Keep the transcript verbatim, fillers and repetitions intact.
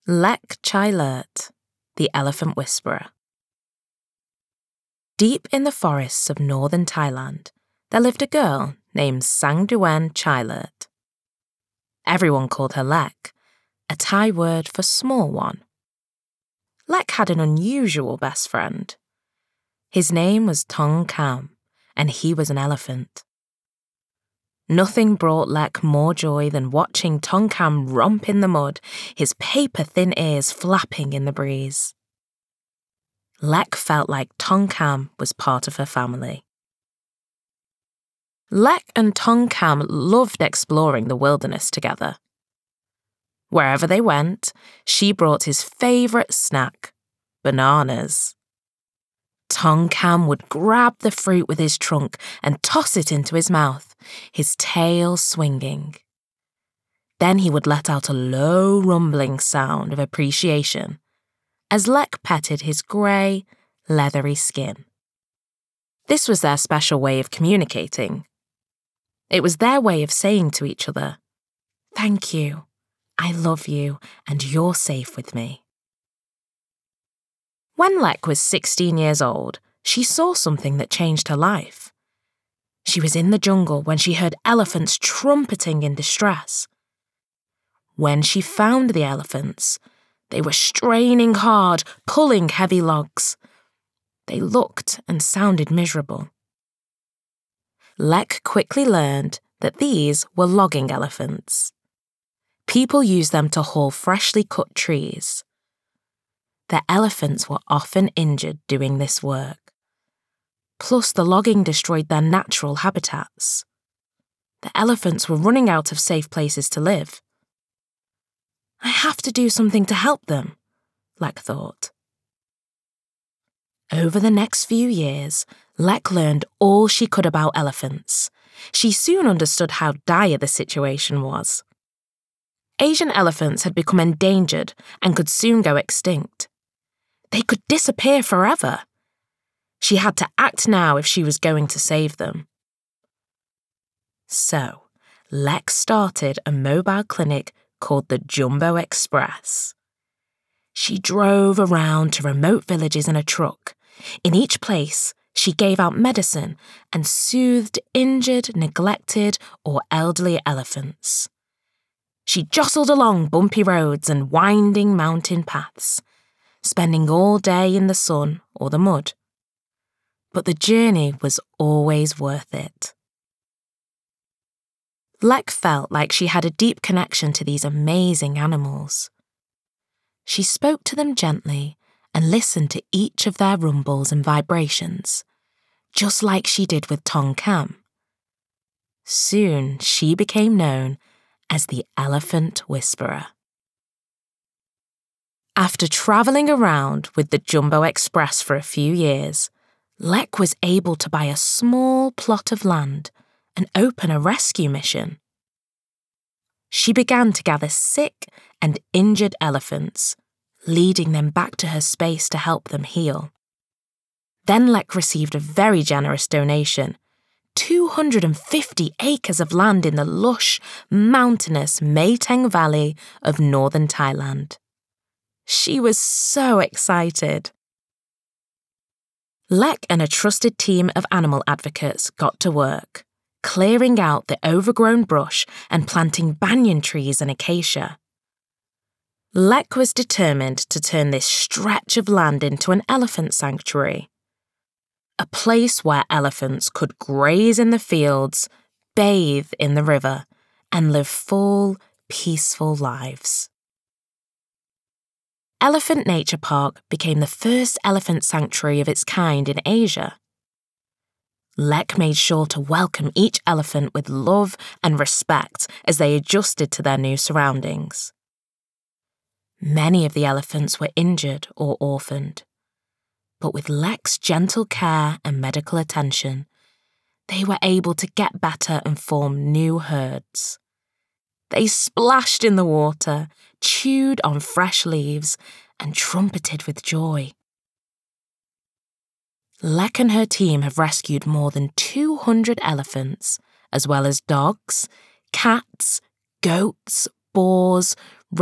Lek Chilert, the Elephant Whisperer. Deep in the forests of northern Thailand, there lived a girl named Sangduen Chilert. Everyone called her Lek, a Thai word for small one. Lek had an unusual best friend. His name was Tong Kam, and he was an elephant. Nothing brought Lek more joy than watching Tong Kam romp in the mud, his paper-thin ears flapping in the breeze. Lek felt like Tong Kam was part of her family. Lek and Tong Kam loved exploring the wilderness together. Wherever they went, she brought his favourite snack, bananas. Tong Kam would grab the fruit with his trunk and toss it into his mouth, his tail swinging. Then he would let out a low rumbling sound of appreciation as Lek petted his grey, leathery skin. This was their special way of communicating. It was their way of saying to each other, "Thank you, I love you, and you're safe with me." When Lek was sixteen years old, she saw something that changed her life. She was in the jungle when she heard elephants trumpeting in distress. When she found the elephants, they were straining hard, pulling heavy logs. They looked and sounded miserable. Lek quickly learned that these were logging elephants. People used them to haul freshly cut trees. The elephants were often injured doing this work. Plus, the logging destroyed their natural habitats. The elephants were running out of safe places to live. I have to do something to help them, Lek thought. Over the next few years, Lek learned all she could about elephants. She soon understood how dire the situation was. Asian elephants had become endangered and could soon go extinct. They could disappear forever. She had to act now if she was going to save them. So, Lek started a mobile clinic called the Jumbo Express. She drove around to remote villages in a truck. In each place, she gave out medicine and soothed injured, neglected, or elderly elephants. She jostled along bumpy roads and winding mountain paths, spending all day in the sun or the mud. But the journey was always worth it. Lek felt like she had a deep connection to these amazing animals. She spoke to them gently and listened to each of their rumbles and vibrations, just like she did with Tong Kam. Soon she became known as the Elephant Whisperer. After travelling around with the Jumbo Express for a few years, Lek was able to buy a small plot of land and open a rescue mission. She began to gather sick and injured elephants, leading them back to her space to help them heal. Then Lek received a very generous donation, two hundred fifty acres of land in the lush, mountainous Mae Teng Valley of northern Thailand. She was so excited. Lek and a trusted team of animal advocates got to work, clearing out the overgrown brush and planting banyan trees and acacia. Lek was determined to turn this stretch of land into an elephant sanctuary, a place where elephants could graze in the fields, bathe in the river, and live full, peaceful lives. Elephant Nature Park became the first elephant sanctuary of its kind in Asia. Lek made sure to welcome each elephant with love and respect as they adjusted to their new surroundings. Many of the elephants were injured or orphaned, but with Lek's gentle care and medical attention, they were able to get better and form new herds. They splashed in the water, chewed on fresh leaves, and trumpeted with joy. Lek and her team have rescued more than two hundred elephants, as well as dogs, cats, goats, boars,